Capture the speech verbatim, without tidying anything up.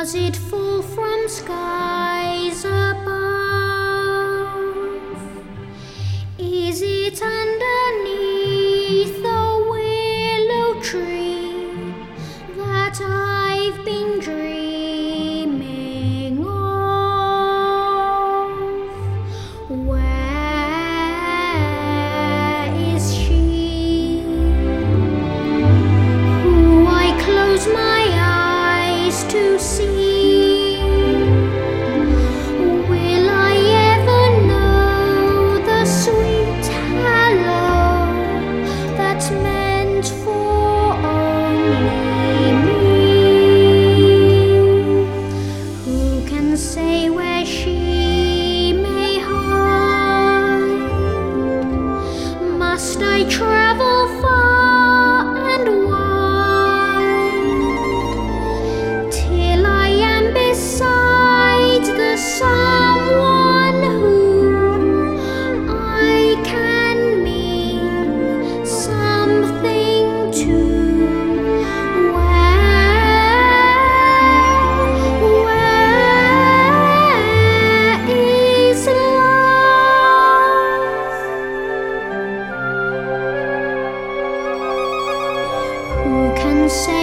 Does it fall from skies above? Is it underneath the willow tree that I've been dreaming of? Where is she who I close my eyes to see? Will I ever know the sweet hello that's meant for only me? Who can say where she may hide? Must I travel far and wide till I am beside the someone who I can mean something to? Where, where is love? Who can say